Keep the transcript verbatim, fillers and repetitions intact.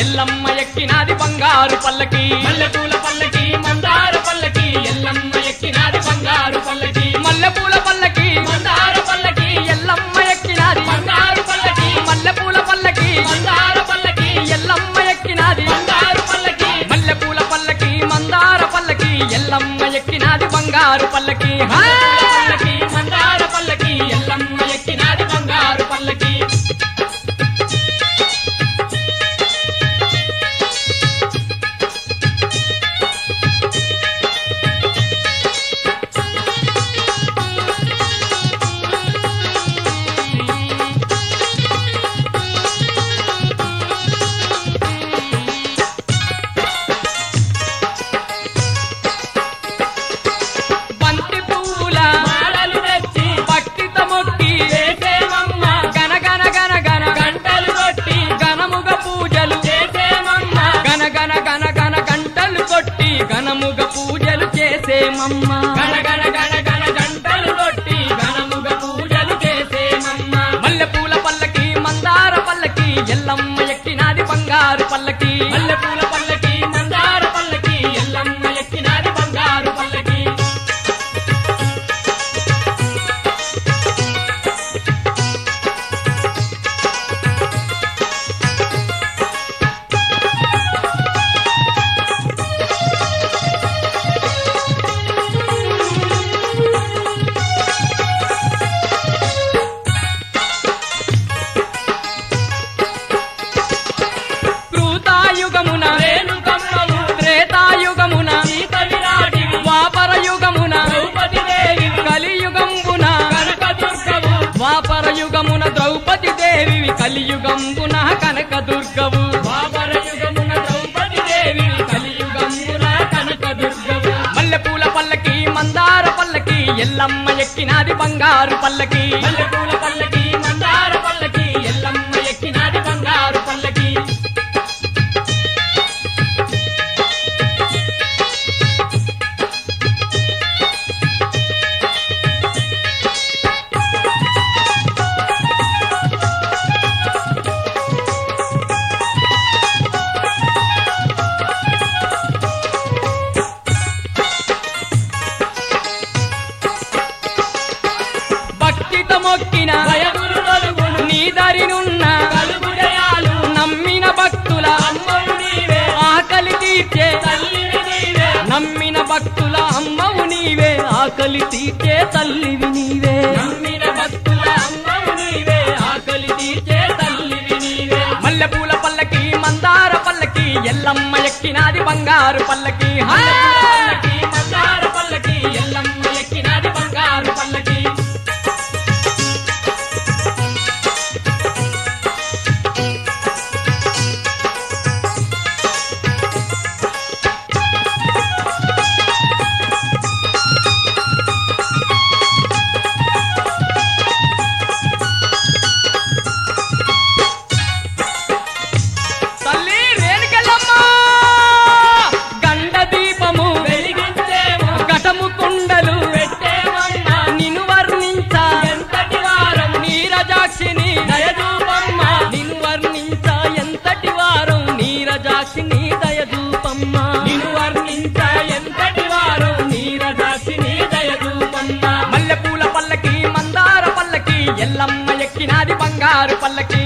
ఎల్లమ్మ ఎక్కినాది బంగారు పల్లకి మల్లెపూల పల్లకి మందార పల్లకి ఎల్లమ్మ ఎక్కినాది బంగారు పల్లకి మల్లెపూల పల్లకి మందార పల్లకి ఎల్లమ్మ ఎక్కినాది బంగారు పల్లకి మల్లెపూల పల్లకి మందార పల్లకి ఎల్లమ్మ ఎక్కినాది బంగారు పల్లకి మల్లెపూల పల్లకి మందార పల్లకి ఎల్లమ్మ ఎక్కినాది బంగారు పల్లకి పల్లకి మందార పల్లకి ఎల్లమ్మ ఎక్కినాది బంగారు పల్లకి బంతి పువ్వుల మాలలు తెచ్చి భక్తితో మొక్కి చేసేమమ్మ గన గన గన గన గంటలు కొట్టి గణముగ పూజలు చేసేమమ్మ గన గన గన గన గంటలు కొట్టి గణముగ పూజలు చేసేమమ్మ గణ గణ గణ గణ గంటలు కొట్టి ఘనముగ పూజలు చేసేమమ్మ మల్లెపూల పల్లకి మందార పల్లకి ఎల్లమ్మ ఎక్కినాది బంగారు పల్లకి మల్లెపూల పల్లకి మందార పల్లకి ఎల్లమ్మ ఎక్కినాది బంగారు పల్లకి కృతాయుగమున రేణుకమ్మవు త్రేతాయుగమున సీత విరాటివి ద్వాపర యుగమున ద్రౌపది దేవి కలియుగంబున కనకదుర్గవు ద్వాపర యుగమున ద్రౌపది దేవి కలియుగంబున కనక దుర్గవు ద్వాపర యుగమున ద్రౌపది దేవి కలియుగమున కనకదుర్గవు మల్లెపూల పల్లకి మందార పల్లకి ఎల్లమ్మ ఎక్కినాది బంగారు పల్లకి మల్లెపూల పల్లకి మందార పల్లకి ఎల్లమ్మ ఎక్కినాది బంగారు పల్లకి భక్తితో మొక్కిన భయగురు నలుగురు నీ దరినున్న కలుగుడయాలు నమ్మిన భక్తుల అమ్మవు నీవే ఆకలి తీర్చే తల్లివి నీవే నమ్మిన భక్తుల అమ్మవు నీవే ఆకలి తీర్చే తల్లివి నీవే నమ్మిన భక్తుల అమ్మవు నీవే ఆకలి తీర్చే తల్లివి నీవే మల్లెపూల పల్లకి మందార పల్లకి ఎల్లమ్మ ఎక్కినాది బంగారు పల్లకి హా! పల్లకి మందార పల్లకి ఎల్లమ్మ ఎక్కినాది బంగారు పల్లకి తల్లి రేణుకెళ్ళమ్మ గండ దీపము వెలిగించేమో ఘటము కుండలు పెట్టేమమ్మ నిన్ను వర్ణించ ఎంతటి వారం నీరజాక్షిని దయదూపమ్మ నిన్ను వర్ణించ ఎంతటి వారం నీరజాక్షిని దయదూపమ్మ నిన్ను వర్ణించ ఎంతటి వారం నీరదాసిని దయదూపమ్మ మల్లెపూల పల్లకి మందార పల్లకి ఎల్లమ్మ ఎక్కినాది బంగారు పల్లకి